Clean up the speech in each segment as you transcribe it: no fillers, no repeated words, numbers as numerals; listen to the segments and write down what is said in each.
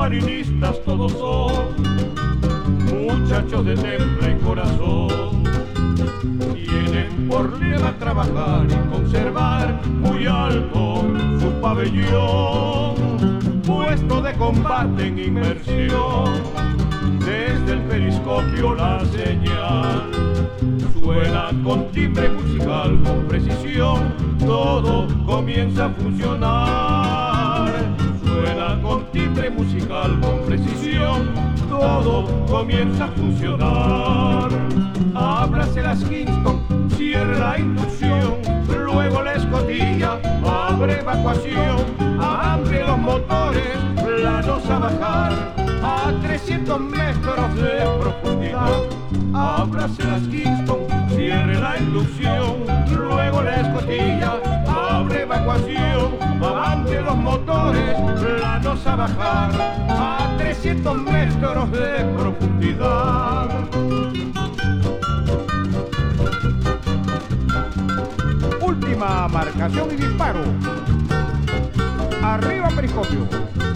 marinistas todos son muchachos de temple y corazón. Tienen por lema trabajar y conservar muy alto su pabellón, puesto de combate en inmersión. Desde el periscopio la señal suena con timbre musical, con precisión, todo comienza a funcionar. Suena con timbre musical, con precisión, todo comienza a funcionar. Ábrase las Kingston, cierre la inducción, luego la escotilla, abre evacuación, abre los motores, planos a bajar a 300 metros de profundidad. Ábrase las Kingston, cierre la inducción, luego la escotilla, abre evacuación, avante los motores, planos a bajar a 300 metros de profundidad. Última marcación y disparo. Arriba periscopio.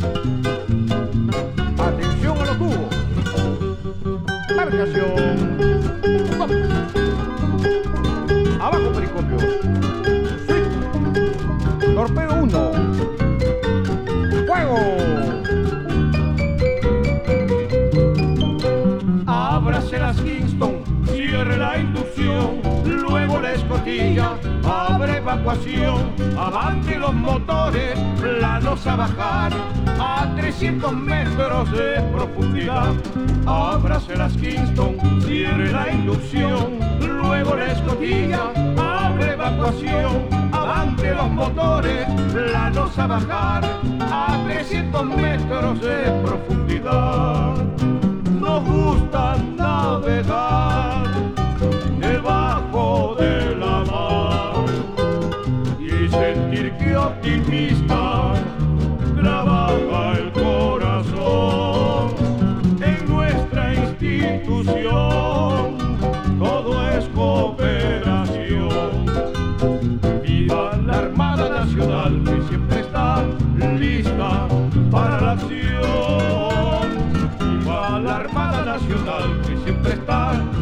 Atención a los tubos. Marcación. Stop. Abajo periscopio. Switch. Torpedo 1. ¡Fuego! Ábrase las Kingston, cierre la inducción, luego la escotilla, abre evacuación, avante los motores, planos a bajar a 300 metros de profundidad. Ábrase las Kingston, cierre la inducción, luego la escotilla, abre evacuación, avante los motores, planos a bajar a 300 metros de profundidad. Nos gusta navegar debajo de la mar y sentir que optimista trabaja el corazón. En nuestra institución todo es cooperación. Viva la Armada Nacional, que siempre está lista para la acción. Viva la Armada Nacional, que siempre está